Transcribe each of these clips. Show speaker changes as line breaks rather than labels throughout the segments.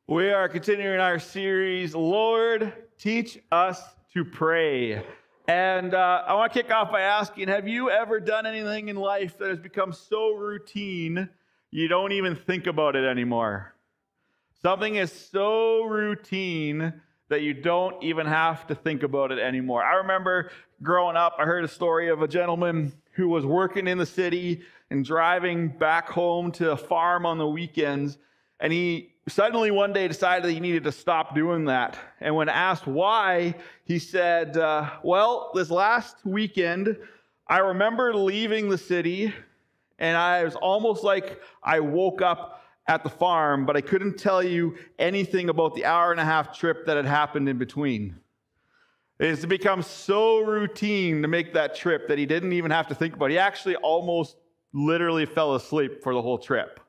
We are continuing our series, Lord, Teach Us to Pray. And I want to kick off by asking, have you ever done anything in life that has become so routine you don't even think about it anymore? Something is so routine that you don't even have to think about it anymore. I remember growing up, I heard a story of a gentleman who was working in the city and driving back home to a farm on the weekends, and he suddenly one day decided that he needed to stop doing that. And when asked why, he said, well, this last weekend, I remember leaving the city, and I was almost like I woke up at the farm, but I couldn't tell you anything about the hour-and-a-half trip that had happened in between. It's become so routine to make that trip that he didn't even have to think about it. He actually almost literally fell asleep for the whole trip.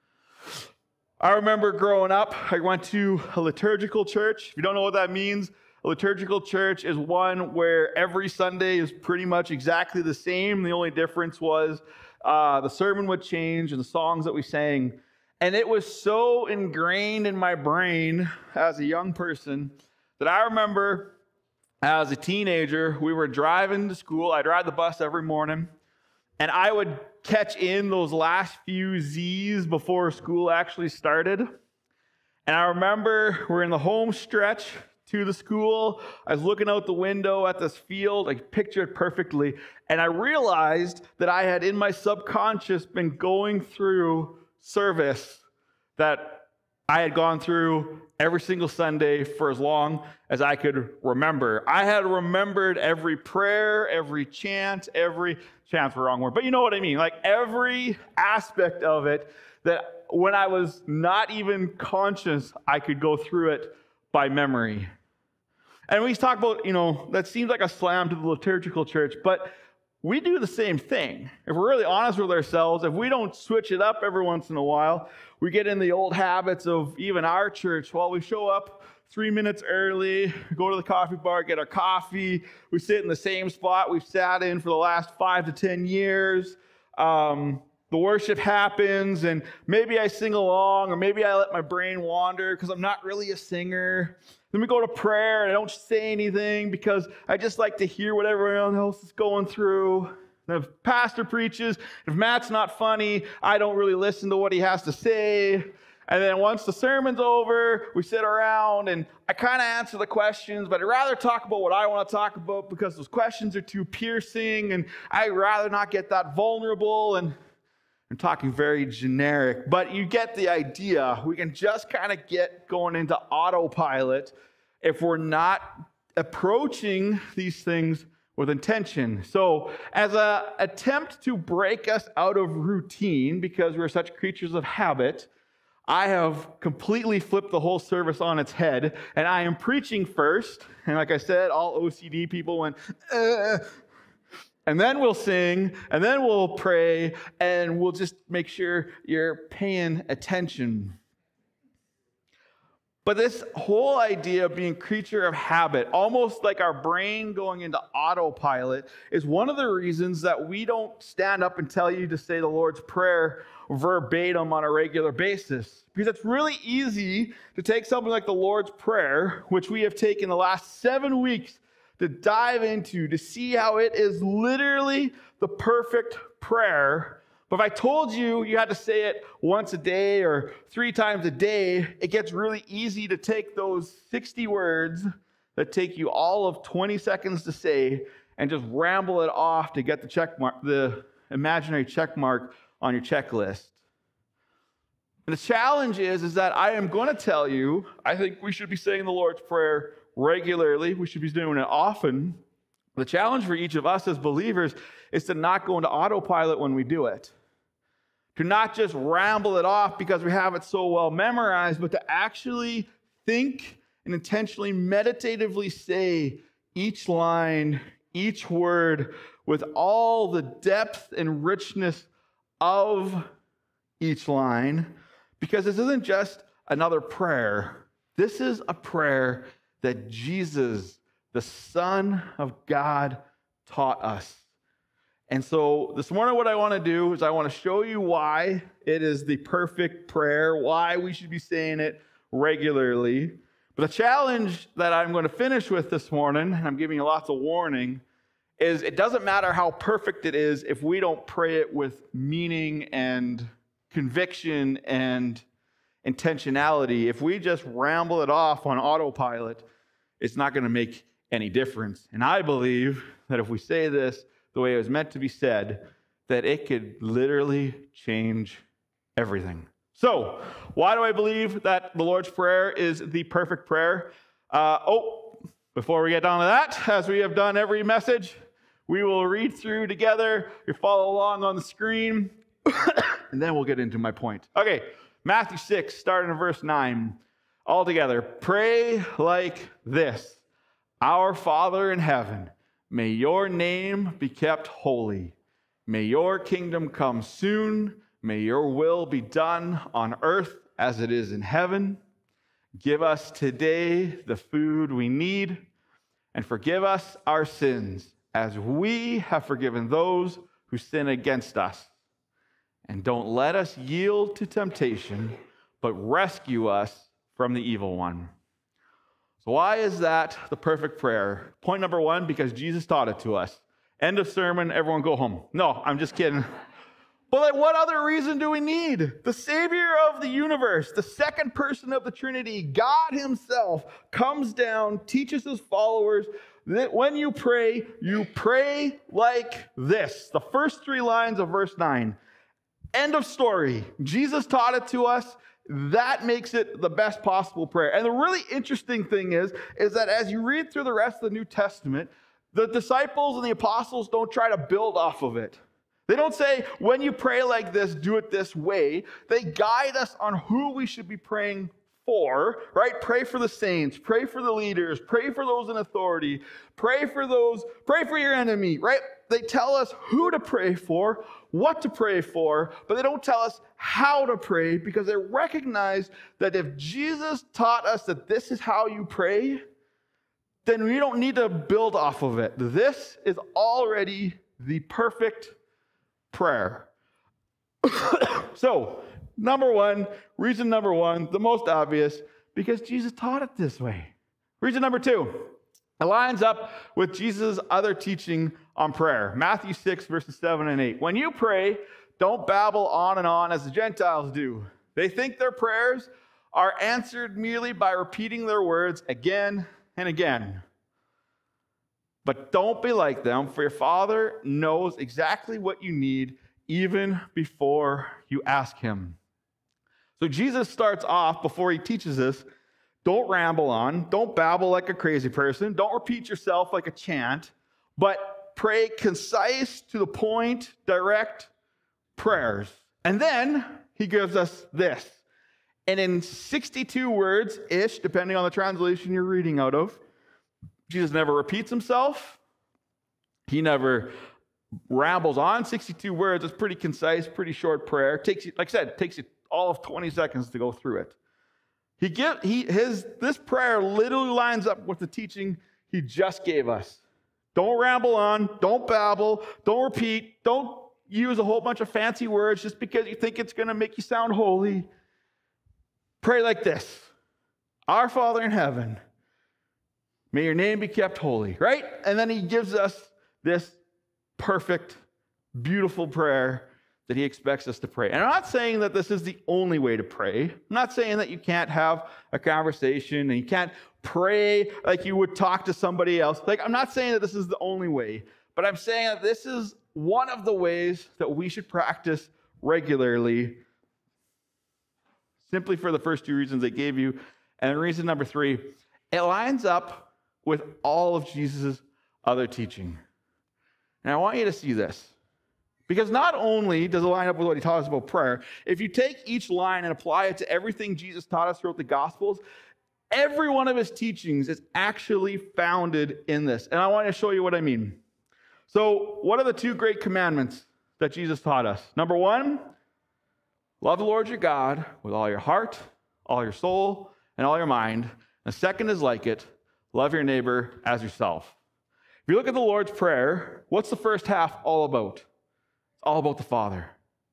I remember growing up, I went to a liturgical church. If you don't know what that means, a liturgical church is one where every Sunday is pretty much exactly the same. The only difference was the sermon would change and the songs that we sang. And it was so ingrained in my brain as a young person that I remember as a teenager, we were driving to school. I'd ride the bus every morning, and I would catch in those last few Z's before school actually started. And I remember we're in the home stretch to the school. I was looking out the window at this field. I pictured it perfectly. And I realized that I had in my subconscious been going through service that I had gone through every single Sunday for as long as I could remember. I had remembered every prayer, every chant, chant's the wrong word, but you know what I mean, like every aspect of it that when I was not even conscious, I could go through it by memory. And we talk about, that seems like a slam to the liturgical church, but we do the same thing. If we're really honest with ourselves, if we don't switch it up every once in a while, we get in the old habits of even our church. Well, we show up 3 minutes early, go to the coffee bar, get our coffee. We sit in the same spot we've sat in for the last 5 to 10 years. The worship happens, and maybe I sing along, or maybe I let my brain wander because I'm not really a singer. Then we go to prayer, and I don't say anything because I just like to hear what everyone else is going through. And if pastor preaches, if Matt's not funny, I don't really listen to what he has to say. And then once the sermon's over, we sit around, and I kind of answer the questions, but I'd rather talk about what I want to talk about because those questions are too piercing, and I'd rather not get that vulnerable, and I'm talking very generic, but you get the idea. We can just kind of get going into autopilot if we're not approaching these things with intention. So as an attempt to break us out of routine, because we're such creatures of habit, I have completely flipped the whole service on its head, and I am preaching first. And like I said, all OCD people went, and then we'll sing, and then we'll pray, and we'll just make sure you're paying attention. But this whole idea of being a creature of habit, almost like our brain going into autopilot, is one of the reasons that we don't stand up and tell you to say the Lord's Prayer verbatim on a regular basis. Because it's really easy to take something like the Lord's Prayer, which we have taken the last 7 weeks to dive into, to see how it is literally the perfect prayer. But if I told you you had to say it once a day or 3 times a day, it gets really easy to take those 60 words that take you all of 20 seconds to say and just ramble it off to get the check mark, the imaginary check mark on your checklist. And the challenge is that I am going to tell you, I think we should be saying the Lord's Prayer regularly. We should be doing it often. The challenge for each of us as believers is to not go into autopilot when we do it. To not just ramble it off because we have it so well memorized, but to actually think and intentionally, meditatively say each line, each word with all the depth and richness of each line. Because this isn't just another prayer. This is a prayer that Jesus, the Son of God, taught us. And so this morning what I want to do is I want to show you why it is the perfect prayer, why we should be saying it regularly. But the challenge that I'm going to finish with this morning, and I'm giving you lots of warning, is it doesn't matter how perfect it is if we don't pray it with meaning and conviction and intentionality. If we just ramble it off on autopilot, it's not going to make any difference. And I believe that if we say this the way it was meant to be said, that it could literally change everything. So, why do I believe that the Lord's Prayer is the perfect prayer? Before we get down to that, as we have done every message, we will read through together. You follow along on the screen, and then we'll get into my point. Okay, Matthew 6, starting in verse 9. All together, pray like this. Our Father in heaven, may your name be kept holy. May your kingdom come soon. May your will be done on earth as it is in heaven. Give us today the food we need, and forgive us our sins as we have forgiven those who sin against us. And don't let us yield to temptation, but rescue us from the evil one. So why is that the perfect prayer? Point number one, because Jesus taught it to us. End of sermon, everyone go home. No, I'm just kidding. But what other reason do we need? The Savior of the universe, the second person of the Trinity, God himself, comes down, teaches his followers that when you pray like this. The first 3 lines of verse 9. End of story. Jesus taught it to us. That makes it the best possible prayer. And the really interesting thing is that as you read through the rest of the New Testament, the disciples and the apostles don't try to build off of it. They don't say, when you pray like this, do it this way. They guide us on who we should be praying for, right? Pray for the saints, pray for the leaders, pray for those in authority, pray for your enemy, right? They tell us who to pray for, what to pray for, but they don't tell us how to pray because they recognize that if Jesus taught us that this is how you pray, then we don't need to build off of it. This is already the perfect prayer. So, reason number one, the most obvious, because Jesus taught it this way. Reason number 2, it lines up with Jesus' other teaching on prayer. Matthew 6, verses 7 and 8. When you pray, don't babble on and on as the Gentiles do. They think their prayers are answered merely by repeating their words again and again. But don't be like them, for your Father knows exactly what you need even before you ask him. So Jesus starts off, before he teaches us, don't ramble on, don't babble like a crazy person, don't repeat yourself like a chant, but pray concise, to the point, direct prayers. And then he gives us this. And in 62 words-ish, depending on the translation you're reading out of, Jesus never repeats himself. He never rambles on. 62 words. It's pretty concise, pretty short prayer. Takes you, like I said, takes you all of 20 seconds to go through it. This prayer literally lines up with the teaching he just gave us. Don't ramble on. Don't babble. Don't repeat. Don't use a whole bunch of fancy words just because you think it's going to make you sound holy. Pray like this. Our Father in heaven, may your name be kept holy, right? And then he gives us this perfect, beautiful prayer that he expects us to pray. And I'm not saying that this is the only way to pray. I'm not saying that you can't have a conversation and you can't pray like you would talk to somebody else. I'm not saying that this is the only way, but I'm saying that this is one of the ways that we should practice regularly, simply for the first 2 reasons I gave you. And reason number 3, it lines up with all of Jesus' other teaching. And I want you to see this. Because not only does it line up with what he taught us about prayer, if you take each line and apply it to everything Jesus taught us throughout the Gospels, every one of his teachings is actually founded in this. And I want to show you what I mean. So, what are the 2 great commandments that Jesus taught us? Number 1, love the Lord your God with all your heart, all your soul, and all your mind. The second is like it, love your neighbor as yourself. If you look at the Lord's Prayer, what's the first half all about? It's all about the Father.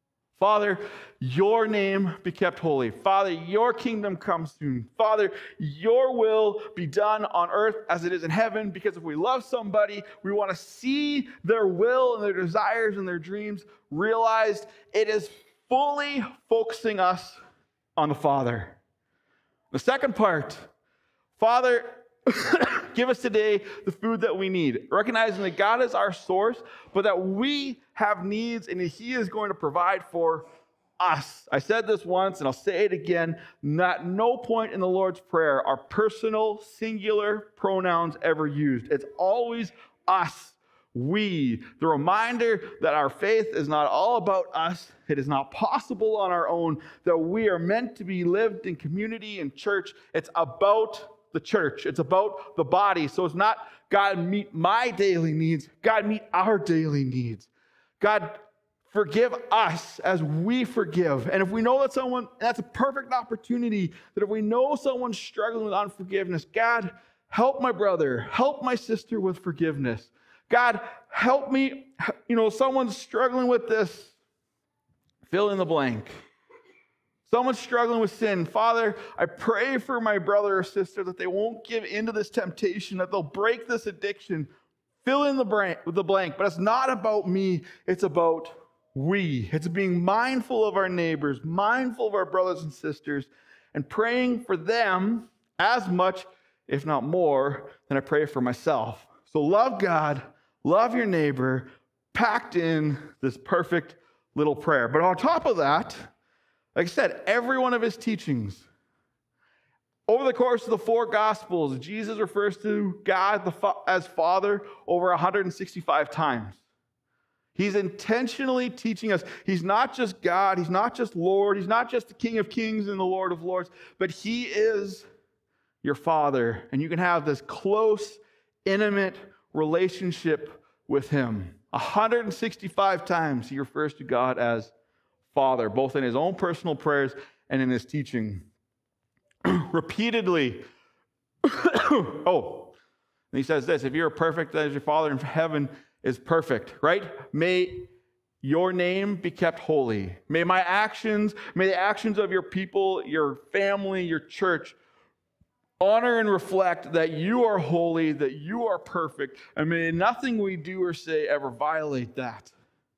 Father, your name be kept holy. Father, your kingdom come soon. Father, your will be done on earth as it is in heaven, because if we love somebody, we want to see their will and their desires and their dreams realized. It is fully focusing us on the Father. The second part, Father, give us today the food that we need, recognizing that God is our source, but that we have needs and He is going to provide for us. I said this once and I'll say it again. At no point in the Lord's Prayer are personal, singular pronouns ever used. It's always us, we. The reminder that our faith is not all about us. It is not possible on our own, that we are meant to be lived in community and church. It's about the church. It's about the body. So it's not God meet my daily needs. God meet our daily needs. God forgive us as we forgive. And if we know that someone, that's a perfect opportunity, that if we know someone's struggling with unforgiveness, God, help my brother, help my sister with forgiveness. God, help me, someone's struggling with this, fill in the blank. Someone's struggling with sin. Father, I pray for my brother or sister that they won't give into this temptation, that they'll break this addiction. Fill in the blank. But it's not about me. It's about we. It's being mindful of our neighbors, mindful of our brothers and sisters, and praying for them as much, if not more, than I pray for myself. So love God, love your neighbor, packed in this perfect little prayer. But on top of that, like I said, every one of his teachings, over the course of the 4 Gospels, Jesus refers to God as Father over 165 times. He's intentionally teaching us. He's not just God. He's not just Lord. He's not just the King of Kings and the Lord of Lords, but He is your Father. And you can have this close, intimate relationship with Him. 165 times He refers to God as Father, both in His own personal prayers and in His teaching. Repeatedly. And He says this, if you're perfect as your Father in heaven is perfect, right? May your name be kept holy. May the actions of your people, your family, your church, honor and reflect that you are holy, that you are perfect, and may nothing we do or say ever violate that.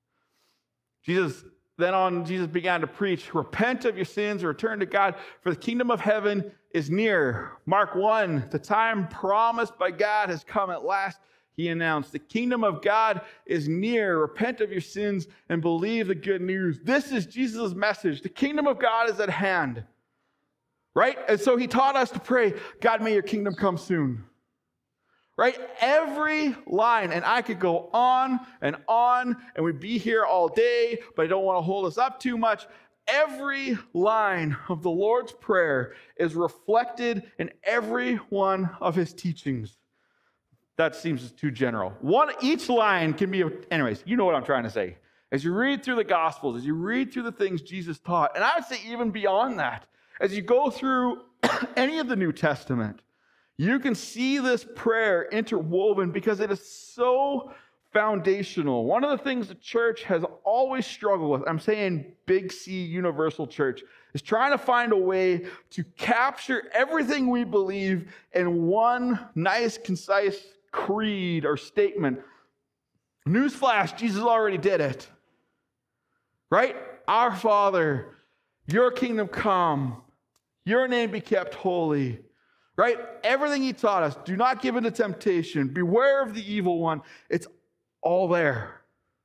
Jesus began to preach, repent of your sins and return to God, for the kingdom of heaven is near. Mark 1, the time promised by God has come at last. He announced, the kingdom of God is near. Repent of your sins and believe the good news. This is Jesus' message. The kingdom of God is at hand. Right? And so He taught us to pray, God, may your kingdom come soon. Right? Every line, and I could go on, and we'd be here all day, but I don't want to hold us up too much. Every line of the Lord's Prayer is reflected in every one of His teachings. That seems too general. Each line can be, anyways, you know what I'm trying to say. As you read through the Gospels, as you read through the things Jesus taught, and I would say even beyond that, as you go through any of the New Testament, you can see this prayer interwoven because it is so foundational. One of the things the church has always struggled with, I'm saying Big C Universal Church, is trying to find a way to capture everything we believe in one nice, concise creed or statement. Newsflash, Jesus already did it. Right? Our Father, your kingdom come, your name be kept holy. Right? Everything He taught us, do not give in to temptation, beware of the evil one. It's all there.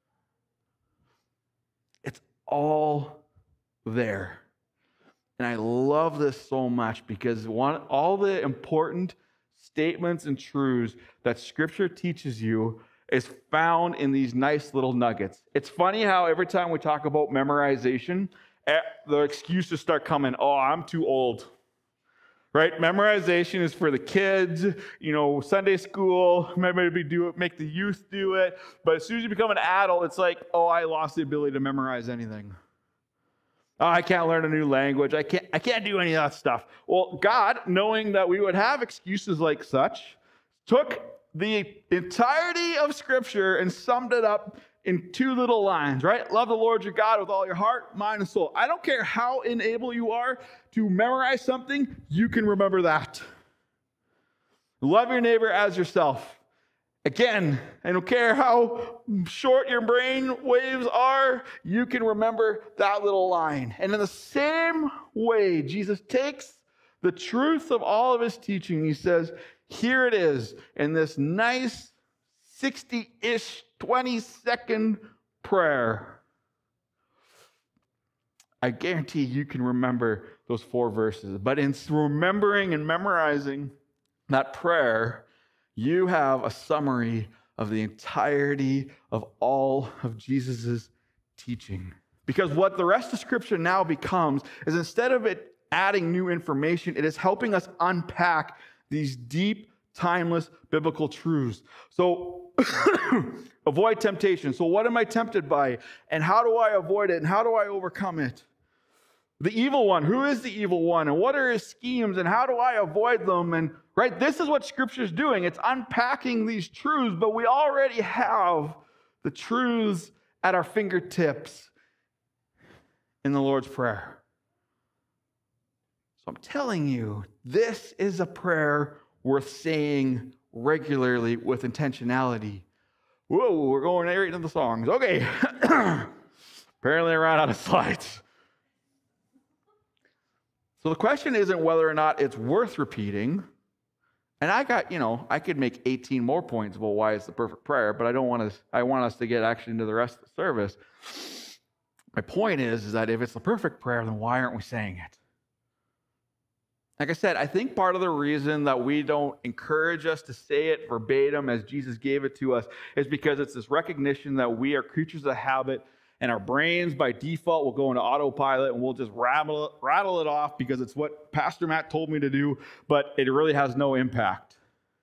It's all there. And I love this so much because all the important statements and truths that Scripture teaches you is found in these nice little nuggets. It's funny how every time we talk about memorization, the excuses start coming. Oh, I'm too old. Right? Memorization is for the kids, Sunday school, maybe make the youth do it. But as soon as you become an adult, it's like, oh, I lost the ability to memorize anything. Oh, I can't learn a new language. I can't do any of that stuff. Well, God, knowing that we would have excuses like such, took the entirety of Scripture and summed it up in 2 little lines, right? Love the Lord your God with all your heart, mind, and soul. I don't care how unable you are to memorize something, you can remember that. Love your neighbor as yourself. Again, I don't care how short your brain waves are, you can remember that little line. And in the same way, Jesus takes the truth of all of his teaching. He says, here it is in this nice 60-ish, 20-second prayer. I guarantee you can remember those 4 verses. But in remembering and memorizing that prayer, you have a summary of the entirety of all of Jesus' teaching. Because what the rest of Scripture now becomes is, instead of it adding new information, it is helping us unpack these deep, timeless biblical truths. So avoid temptation. So what am I tempted by? And how do I avoid it? And how do I overcome it? The evil one. Who is the evil one? And what are his schemes? And how do I avoid them? And right, this is what Scripture is doing. It's unpacking these truths, but we already have the truths at our fingertips in the Lord's Prayer. So I'm telling you, this is a prayer worth saying regularly with intentionality. Whoa, we're going right into the songs. Okay. Apparently I ran out of slides. So the question isn't whether or not it's worth repeating. And I could make 18 more points about why it's the perfect prayer, but I want us to get actually into the rest of the service. My point is that if it's the perfect prayer, then why aren't we saying it? Like I said, I think part of the reason that we don't encourage us to say it verbatim as Jesus gave it to us is because it's this recognition that we are creatures of habit, and our brains by default will go into autopilot and we'll just rattle it off because it's what Pastor Matt told me to do, but it really has no impact.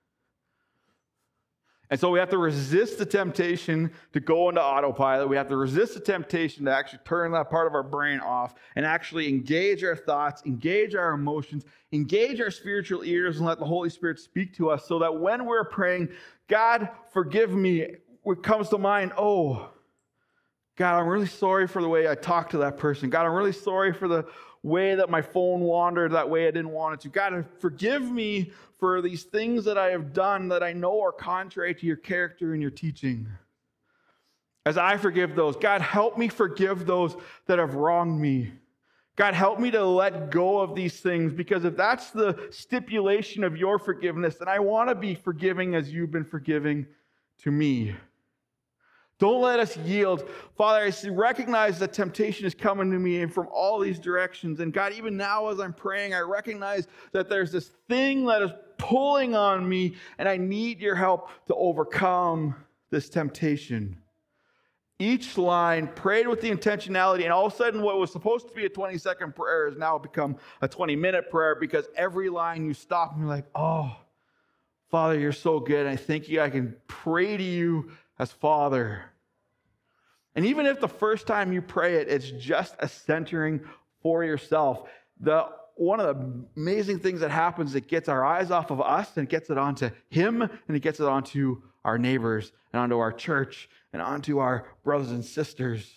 And so we have to resist the temptation to go into autopilot. We have to resist the temptation to actually turn that part of our brain off and actually engage our thoughts, engage our emotions, engage our spiritual ears, and let the Holy Spirit speak to us, so that when we're praying, God, forgive me, what comes to mind, oh, God, I'm really sorry for the way I talked to that person. God, I'm really sorry for the way that my phone wandered that way I didn't want it to. God, forgive me for these things that I have done that I know are contrary to your character and your teaching. As I forgive those, God, help me forgive those that have wronged me. God, help me to let go of these things, because if that's the stipulation of your forgiveness, then I want to be forgiving as you've been forgiving to me. Don't let us yield. Father, I recognize that temptation is coming to me from all these directions. And God, even now as I'm praying, I recognize that there's this thing that is pulling on me, and I need your help to overcome this temptation. Each line prayed with the intentionality, and all of a sudden what was supposed to be a 20-second prayer has now become a 20-minute prayer, because every line you stop and you're like, oh, Father, you're so good. And I thank you. I can pray to you as Father. And even if the first time you pray it, it's just a centering for yourself, one of the amazing things that happens, it gets our eyes off of us and it gets it onto Him, and it gets it onto our neighbors and onto our church and onto our brothers and sisters.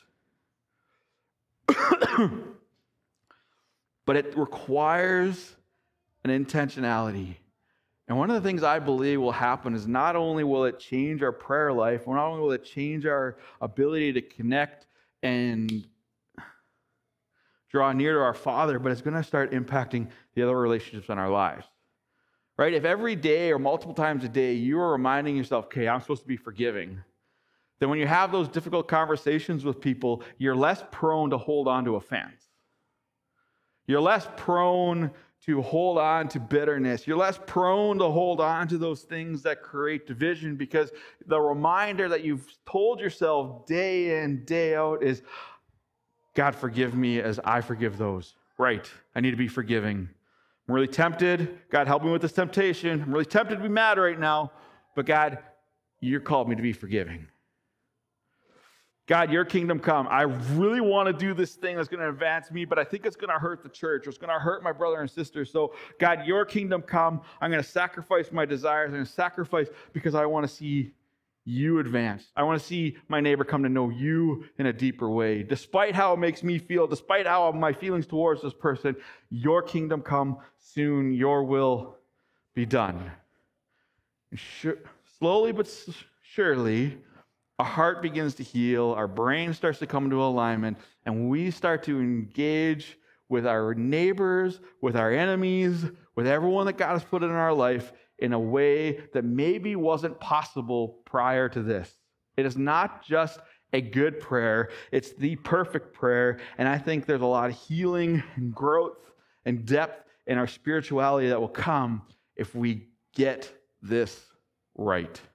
But it requires an intentionality. And one of the things I believe will happen is not only will it change our prayer life, not only will it change our ability to connect and draw near to our Father, but it's going to start impacting the other relationships in our lives. Right? If every day or multiple times a day you are reminding yourself, okay, I'm supposed to be forgiving, then when you have those difficult conversations with people, you're less prone to hold on to offense. You're less prone to hold on to bitterness. You're less prone to hold on to those things that create division, because the reminder that you've told yourself day in, day out is, God, forgive me as I forgive those. Right, I need to be forgiving. I'm really tempted. God, help me with this temptation. I'm really tempted to be mad right now, but God, you're called me to be forgiving. God, your kingdom come. I really want to do this thing that's going to advance me, but I think it's going to hurt the church, or it's going to hurt my brother and sister. So, God, your kingdom come. I'm going to sacrifice my desires. I'm going to sacrifice because I want to see you advance. I want to see my neighbor come to know you in a deeper way. Despite how it makes me feel, despite how my feelings towards this person, your kingdom come soon, your will be done. Slowly but surely, our heart begins to heal, our brain starts to come into alignment, and we start to engage with our neighbors, with our enemies, with everyone that God has put in our life in a way that maybe wasn't possible prior to this. It is not just a good prayer, it's the perfect prayer, and I think there's a lot of healing and growth and depth in our spirituality that will come if we get this right.